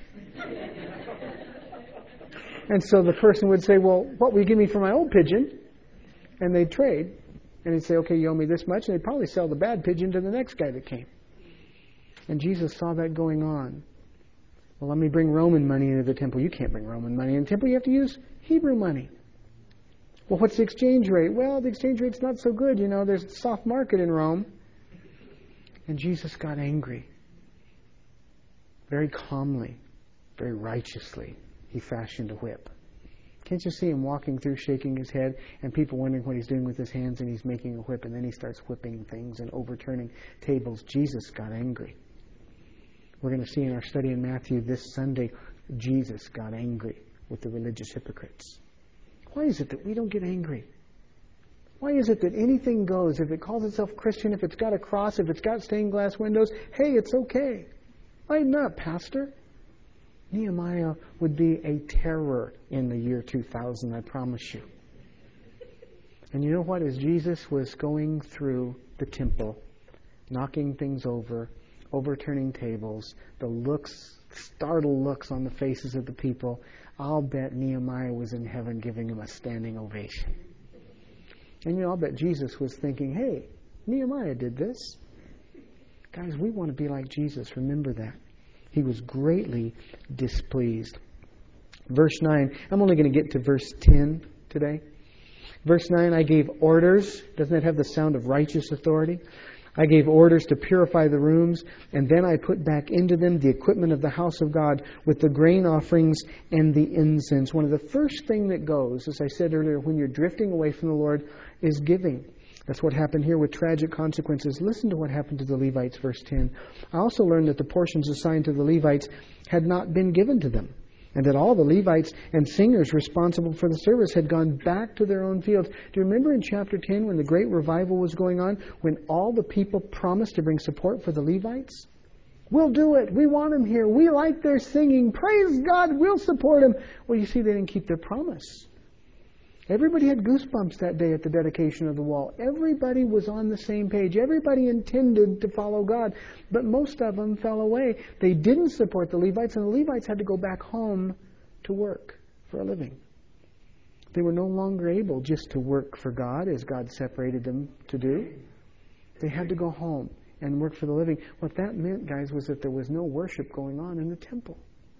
And so the person would say, well, what will you give me for my old pigeon? And they'd trade. And he'd say, okay, you owe me this much. And they'd probably sell the bad pigeon to the next guy that came. And Jesus saw that going on. Well, let me bring Roman money into the temple. You can't bring Roman money in the temple. You have to use Hebrew money. Well, what's the exchange rate? Well, the exchange rate's not so good. You know, there's a soft market in Rome. And Jesus got angry. Very calmly, very righteously, He fashioned a whip. Can't you see Him walking through, shaking His head, and people wondering what He's doing with His hands, and He's making a whip, and then He starts whipping things and overturning tables. Jesus got angry. We're going to see in our study in Matthew this Sunday, Jesus got angry with the religious hypocrites. Why is it that we don't get angry? Why is it that anything goes? If it calls itself Christian, if it's got a cross, if it's got stained glass windows, hey, it's okay. Lighten up, Pastor. Nehemiah would be a terror in the year 2000, I promise you. And you know what? As Jesus was going through the temple, knocking things over, overturning tables, the looks, startled looks on the faces of the people, I'll bet Nehemiah was in heaven giving him a standing ovation. And I'll bet Jesus was thinking, hey, Nehemiah did this. Guys, we want to be like Jesus. Remember that. He was greatly displeased. Verse 9. I'm only going to get to verse 10 today. Verse 9, I gave orders. Doesn't that have the sound of righteous authority? I gave orders to purify the rooms, and then I put back into them the equipment of the house of God with the grain offerings and the incense. One of the first thing that goes, as I said earlier, when you're drifting away from the Lord, is giving. That's what happened here with tragic consequences. Listen to what happened to the Levites, verse 10. I also learned that the portions assigned to the Levites had not been given to them, and that all the Levites and singers responsible for the service had gone back to their own fields. Do you remember in chapter 10 when the great revival was going on, when all the people promised to bring support for the Levites? We'll do it. We want them here. We like their singing. Praise God. We'll support them. Well, you see, they didn't keep their promise. Everybody had goosebumps that day at the dedication of the wall. Everybody was on the same page. Everybody intended to follow God. But most of them fell away. They didn't support the Levites, and the Levites had to go back home to work for a living. They were no longer able just to work for God as God separated them to do. They had to go home and work for the living. What that meant, guys, was that there was no worship going on in the temple.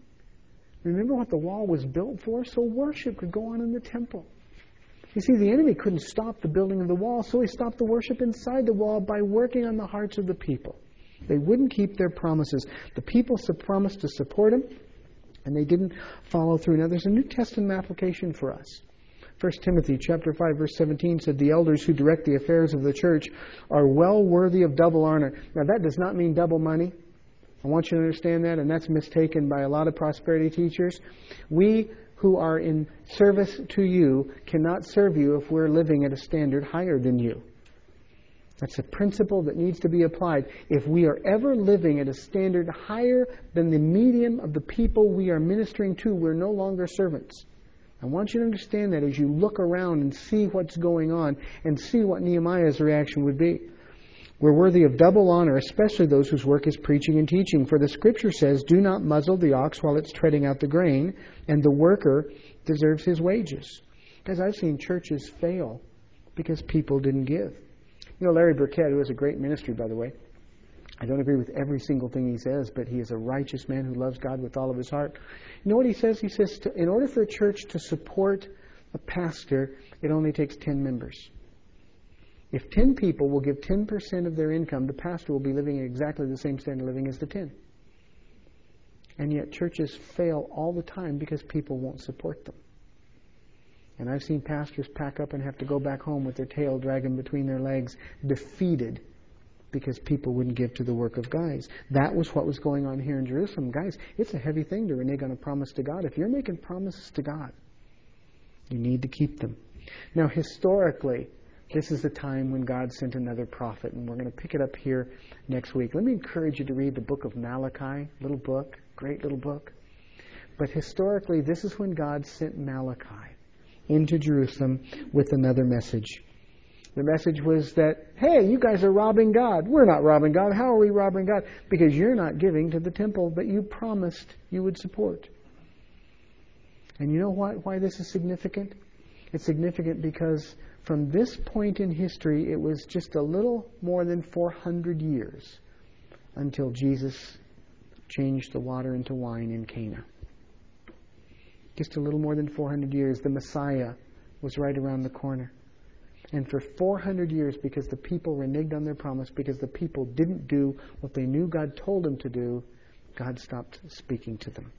Remember what the wall was built for? So worship could go on in the temple. You see, the enemy couldn't stop the building of the wall, so he stopped the worship inside the wall by working on the hearts of the people. They wouldn't keep their promises. The people promised to support him, and they didn't follow through. Now, there's a New Testament application for us. 1 Timothy chapter 5, verse 17 said, the elders who direct the affairs of the church are well worthy of double honor. Now, that does not mean double money. I want you to understand that, and that's mistaken by a lot of prosperity teachers. We who are in service to you cannot serve you if we're living at a standard higher than you. That's a principle that needs to be applied. If we are ever living at a standard higher than the medium of the people we are ministering to, we're no longer servants. I want you to understand that as you look around and see what's going on and see what Nehemiah's reaction would be. We're worthy of double honor, especially those whose work is preaching and teaching. For the Scripture says, do not muzzle the ox while it's treading out the grain, and the worker deserves his wages. Guys, I've seen churches fail because people didn't give. You know, Larry Burkett, who has a great ministry, by the way, I don't agree with every single thing he says, but he is a righteous man who loves God with all of his heart. You know what he says? He says, in order for a church to support a pastor, it only takes 10 members. If 10 people will give 10% of their income, the pastor will be living at exactly the same standard of living as the 10. And yet churches fail all the time because people won't support them. And I've seen pastors pack up and have to go back home with their tail dragging between their legs, defeated because people wouldn't give to the work of guys. That was what was going on here in Jerusalem. Guys, it's a heavy thing to renege on a promise to God. If you're making promises to God, you need to keep them. Now, historically, this is the time when God sent another prophet, and we're going to pick it up here next week. Let me encourage you to read the book of Malachi, little book, great little book. But historically, this is when God sent Malachi into Jerusalem with another message. The message was that, hey, you guys are robbing God. We're not robbing God. How are we robbing God? Because you're not giving to the temple that you promised you would support. And you know why this is significant? It's significant because from this point in history, it was just a little more than 400 years until Jesus changed the water into wine in Cana. Just a little more than 400 years. The Messiah was right around the corner. And for 400 years, because the people reneged on their promise, because the people didn't do what they knew God told them to do, God stopped speaking to them.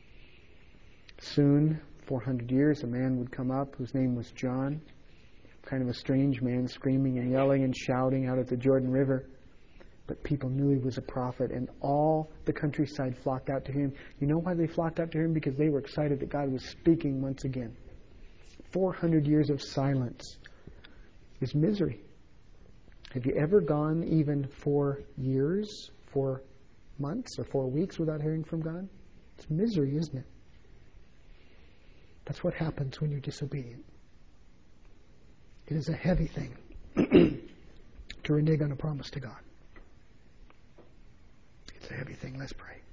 Soon, 400 years, a man would come up whose name was John. Kind of a strange man, screaming and yelling and shouting out at the Jordan River. But people knew he was a prophet, and all the countryside flocked out to him. You know why they flocked out to him? Because they were excited that God was speaking once again. 400 years of silence is misery. Have you ever gone even 4 years, 4 months, or 4 weeks without hearing from God? It's misery, isn't it? That's what happens when you're disobedient. It is a heavy thing to renege on a promise to God. It's a heavy thing. Let's pray.